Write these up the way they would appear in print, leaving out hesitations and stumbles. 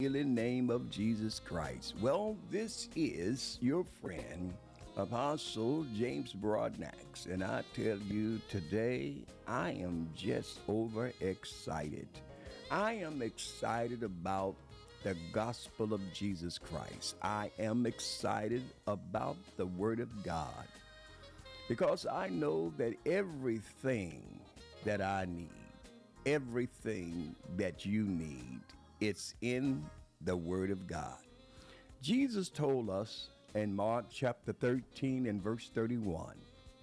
healing name of Jesus Christ. Well, this is your friend, Apostle James Broadnax, and I tell you today, I am just overexcited. I am excited about the gospel of Jesus Christ. I am excited about the Word of God because I know that everything that I need, everything that you need, it's in the Word of God. Jesus told us in Mark chapter 13 and verse 31,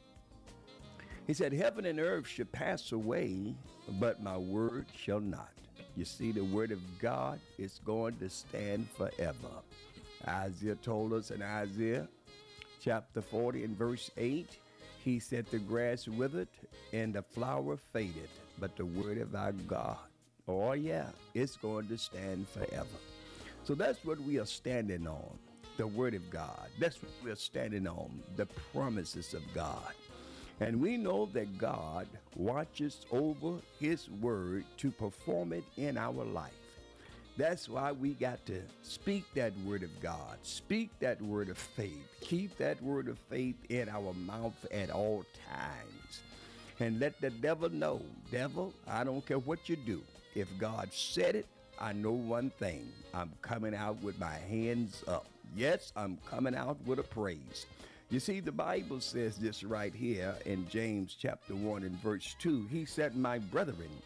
he said, heaven and earth shall pass away, but my word shall not. You see, the word of God is going to stand forever. Isaiah told us in Isaiah chapter 40 and verse 8, he said, the grass withered and the flower faded, but the word of our God, oh yeah, it's going to stand forever. So that's what we are standing on, the word of God. That's what we are standing on, the promises of God. And we know that God watches over his word to perform it in our life. That's why we got to speak that word of God, speak that word of faith, keep that word of faith in our mouth at all times. And let the devil know, devil, I don't care what you do. If God said it, I know one thing. I'm coming out with my hands up. Yes, I'm coming out with a praise. You see, the Bible says this right here in James chapter 1 and verse 2. He said, my brethren,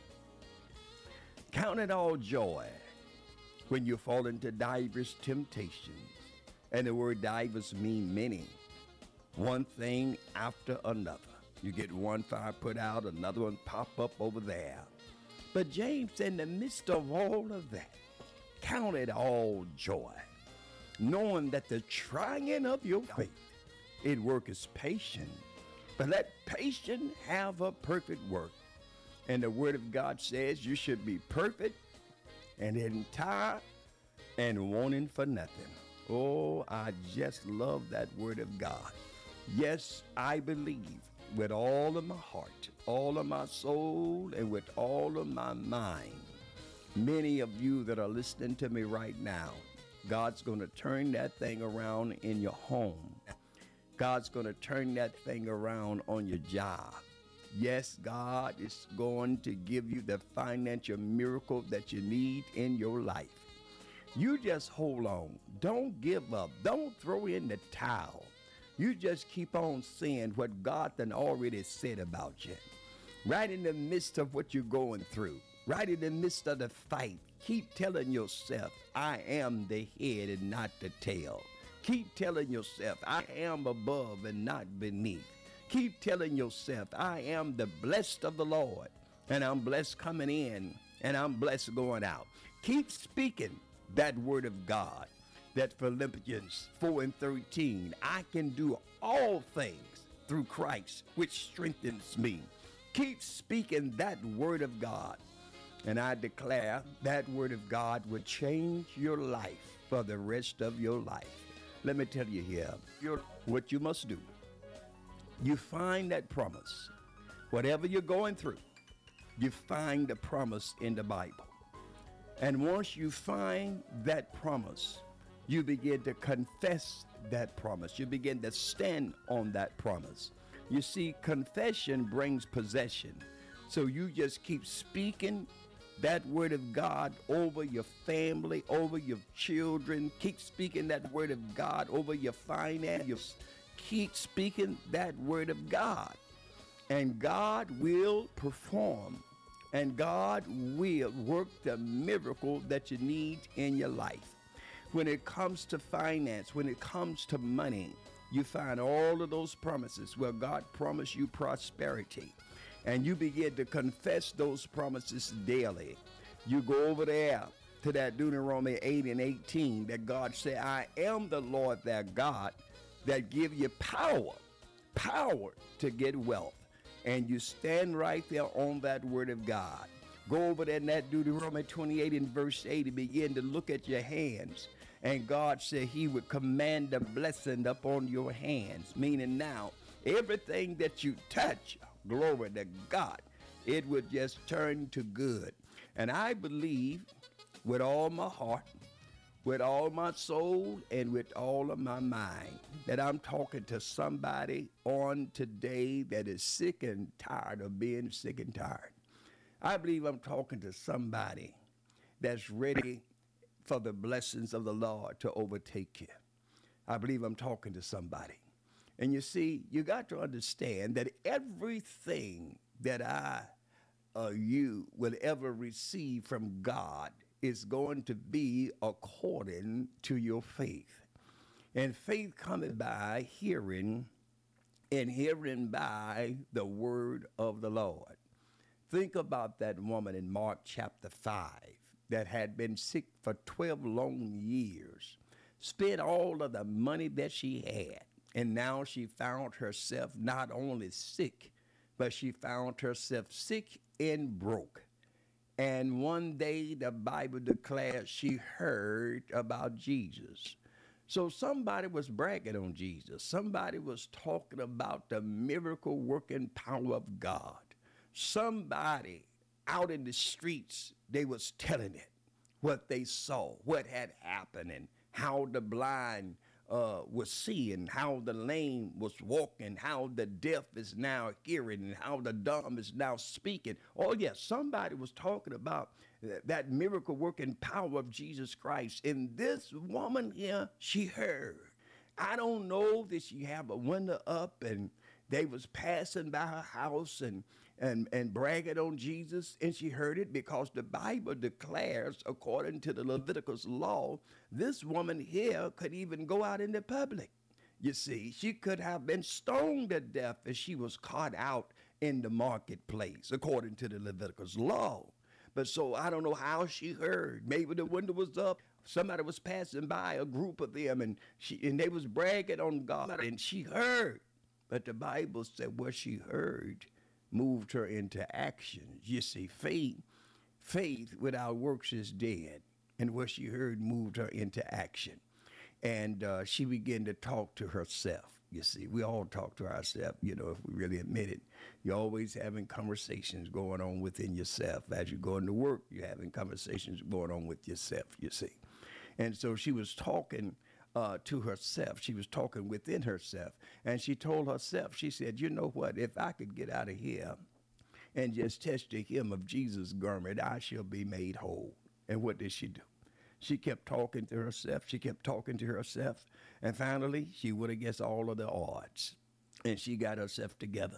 count it all joy when you fall into divers temptations. And the word divers mean many. One thing after another. You get one fire put out, another one pop up over there. But James, in the midst of all of that, count it all joy, knowing that the trying of your faith, it worketh patient. But let patience have a perfect work. And the word of God says you should be perfect and entire and wanting for nothing. Oh, I just love that word of God. Yes, I believe with all of my heart, all of my soul, and with all of my mind. Many of you that are listening to me right now, God's going to turn that thing around in your home. God's going to turn that thing around on your job. Yes, God is going to give you the financial miracle that you need in your life. You just hold on. Don't give up. Don't throw in the towel. You just keep on saying what God done already said about you. Right in the midst of what you're going through, right in the midst of the fight, keep telling yourself, I am the head and not the tail. Keep telling yourself, I am above and not beneath. Keep telling yourself, I am the blessed of the Lord, and I'm blessed coming in, and I'm blessed going out. Keep speaking that word of God. That Philippians 4 and 13, I can do all things through Christ, which strengthens me. Keep speaking that word of God. And I declare that word of God will change your life for the rest of your life. Let me tell you here, what you must do. You find that promise. Whatever you're going through, you find the promise in the Bible. And once you find that promise, you begin to confess that promise. You begin to stand on that promise. You see, confession brings possession. So you just keep speaking that word of God over your family, over your children. Keep speaking that word of God over your finances. Keep speaking that word of God. And God will perform. And God will work the miracle that you need in your life. When it comes to finance, when it comes to money, you find all of those promises where God promised you prosperity. And you begin to confess those promises daily. You go over there to that Deuteronomy 8 and 18 that God said, I am the Lord their God that give you power to get wealth. And you stand right there on that word of God. Go over there in that Deuteronomy 28 and verse 8 and begin to look at your hands. And God said he would command a blessing upon your hands. Meaning now, everything that you touch, glory to God, it would just turn to good. And I believe with all my heart with all my soul and with all of my mind that I'm talking to somebody on today that is sick and tired of being sick and tired. I believe I'm talking to somebody that's ready for the blessings of the Lord to overtake you. I believe I'm talking to somebody. And you see, you got to understand that everything that you will ever receive from God is going to be according to your faith. And faith cometh by hearing, and hearing by the word of the Lord. Think about that woman in Mark chapter 5 that had been sick for 12 long years, spent all of the money that she had, and now she found herself not only sick, but she found herself sick and broke. And one day the Bible declares she heard about Jesus. So somebody was bragging on Jesus. Somebody was talking about the miracle working power of God. Somebody out in the streets, they was telling it, what they saw, what had happened, and how the blind was seeing, how the lame was walking, how the deaf is now hearing, and how the dumb is now speaking. Oh, yes, somebody was talking about that miracle working power of Jesus Christ. And this woman here, she heard. I don't know that she have a window up and they was passing by her house and bragging on Jesus, and she heard it because the Bible declares, according to the Leviticus law, this woman here could even go out in the public. You see, she could have been stoned to death if she was caught out in the marketplace, according to the Leviticus law. But so I don't know how she heard. Maybe the window was up. Somebody was passing by, a group of them, and they was bragging on God, and she heard. But the Bible said what she heard moved her into action. You see, faith without works is dead. And what she heard moved her into action. And she began to talk to herself. You see, we all talk to ourselves, if we really admit it. You're always having conversations going on within yourself. As you're going to work, you're having conversations going on with yourself, you see. And so she was talking to herself. She was talking within herself. And she told herself, she said, you know what? If I could get out of here and just touch the hem of Jesus' garment, I shall be made whole. And what did she do? She kept talking to herself. She kept talking to herself. And finally, she went against all of the odds. And she got herself together.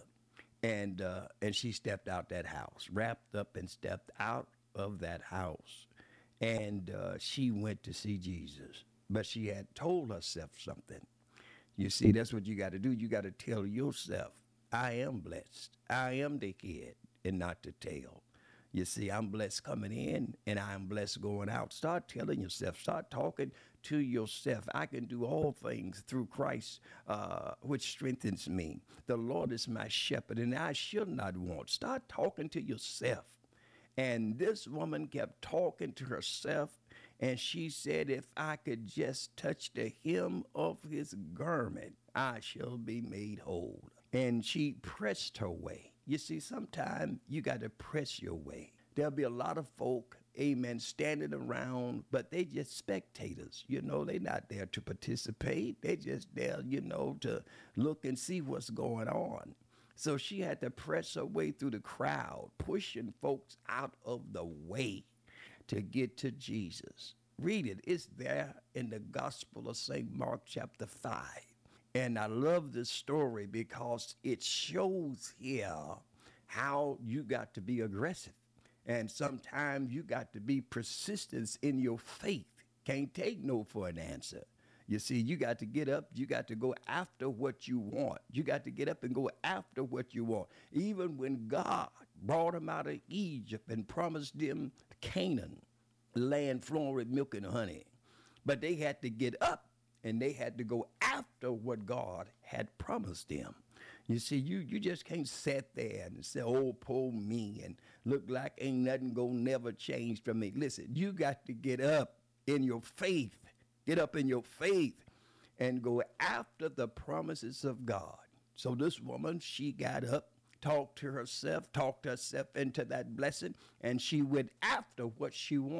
And she stepped out that house, wrapped up and stepped out of that house. And she went to see Jesus. But she had told herself something. You see, that's what you got to do. You got to tell yourself, I am blessed. I am the head and not the tail. You see, I'm blessed coming in and I'm blessed going out. Start telling yourself, start talking to yourself. I can do all things through Christ, which strengthens me. The Lord is my shepherd and I shall not want. Start talking to yourself. And this woman kept talking to herself, and she said, if I could just touch the hem of his garment, I shall be made whole. And she pressed her way. You see, sometimes you got to press your way. There'll be a lot of folk, amen, standing around, but they just spectators. They're not there to participate. They just there, to look and see what's going on. So she had to press her way through the crowd, pushing folks out of the way to get to Jesus. Read it. It's there in the Gospel of St. Mark chapter 5. And I love this story because it shows here how you got to be aggressive. And sometimes you got to be persistent in your faith. Can't take no for an answer. You see, you got to get up. You got to go after what you want. You got to get up and go after what you want. Even when God brought them out of Egypt and promised them Canaan, land flowing with milk and honey. But they had to get up and they had to go after what God had promised them. You see, you just can't sit there and say, oh, poor me, and look like ain't nothing gonna never change for me. Listen, you got to get up in your faith. Get up in your faith and go after the promises of God. So this woman, she got up, talked herself into that blessing, and she went after what she wanted.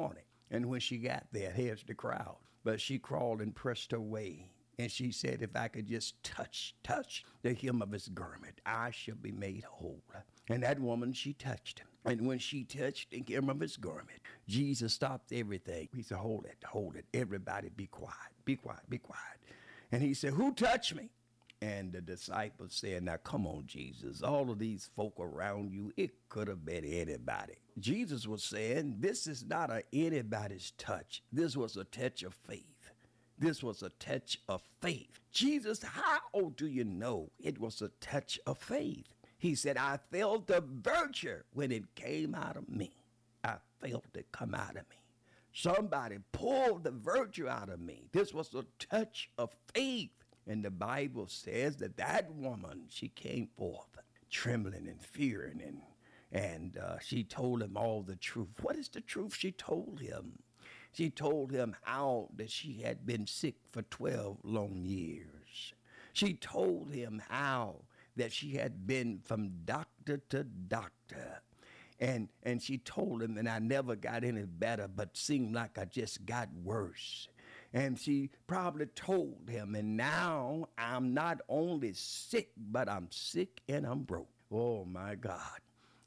And when she got there, here's the crowd. But she crawled and pressed her way. And she said, if I could just touch the hem of his garment, I shall be made whole. And that woman, she touched him. And when she touched the hem of his garment, Jesus stopped everything. He said, hold it. Everybody be quiet, be quiet, be quiet. And he said, who touched me? And the disciples said, now come on, Jesus. All of these folk around you, it could have been anybody. Jesus was saying, this is not anybody's touch. This was a touch of faith. This was a touch of faith. Jesus, how do you know it was a touch of faith? He said, I felt the virtue when it came out of me. I felt it come out of me. Somebody pulled the virtue out of me. This was a touch of faith. And the Bible says that woman, she came forth trembling and fearing, and she told him all the truth. What is the truth she told him? She told him how that she had been sick for 12 long years. She told him how that she had been from doctor to doctor. And she told him, and I never got any better, but seemed like I just got worse. And she probably told him, and now I'm not only sick, but I'm sick and I'm broke. Oh, my God.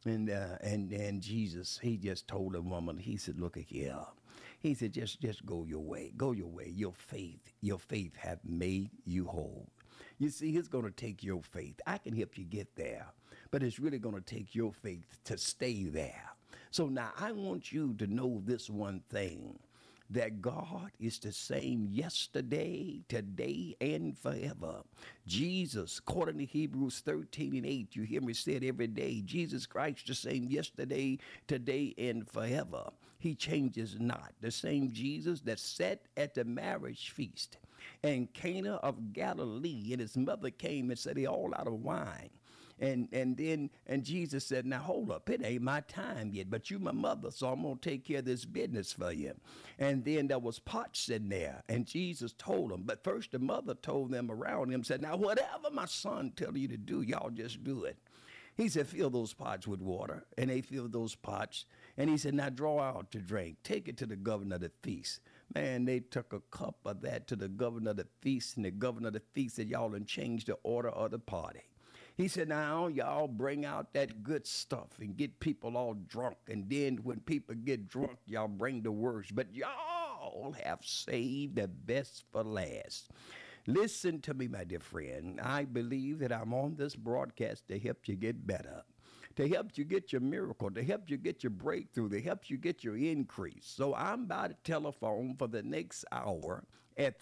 And Jesus, he just told the woman, he said, look here. He said, just go your way. Go your way. Your faith have made you whole. You see, it's going to take your faith. I can help you get there, but it's really going to take your faith to stay there. So now I want you to know this one thing, that God is the same yesterday, today, and forever. Jesus, according to Hebrews 13:8, you hear me say it every day, Jesus Christ the same yesterday, today, and forever. He changes not. The same Jesus that sat at the marriage feast in Cana of Galilee, and his mother came and said, they all out of wine. And Jesus said, now hold up, it ain't my time yet, but you my mother, so I'm going to take care of this business for you. And then there was pots in there, and Jesus told them, but first the mother told them around him, said, now whatever my son tell you to do, y'all just do it. He said, fill those pots with water, and they filled those pots, and he said, now draw out to drink, take it to the governor of the feast. Man, they took a cup of that to the governor of the feast, and the governor of the feast said, y'all done changed the order of the party. He said, now y'all bring out that good stuff and get people all drunk. And then when people get drunk, y'all bring the worst. But y'all have saved the best for last. Listen to me, my dear friend. I believe that I'm on this broadcast to help you get better, to help you get your miracle, to help you get your breakthrough, to help you get your increase. So I'm by the telephone for the next hour at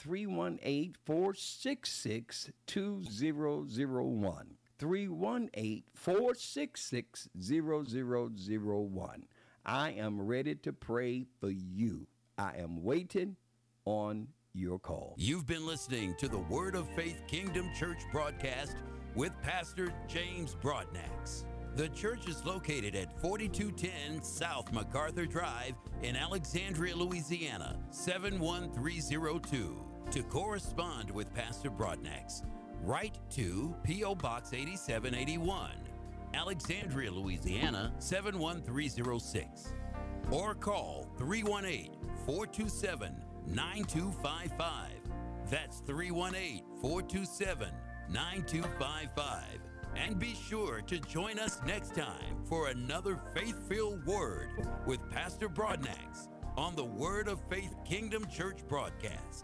318-466-2001. 318-466-0001. I am ready to pray for you. I am waiting on your call. You've been listening to the Word of Faith Kingdom Church broadcast with Pastor James Broadnax. The church is located at 4210 South MacArthur Drive in Alexandria, Louisiana, 71302. To correspond with Pastor Broadnax, write to P.O. Box 8781, Alexandria, Louisiana, 71306. Or call 318-427-9255. That's 318-427-9255. And be sure to join us next time for another faith-filled word with Pastor Broadnax on the Word of Faith Kingdom Church broadcast.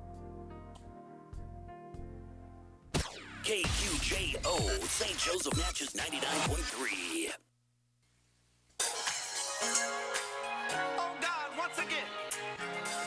KQJO, St. Joseph Natchez 99.3. Oh God, once again.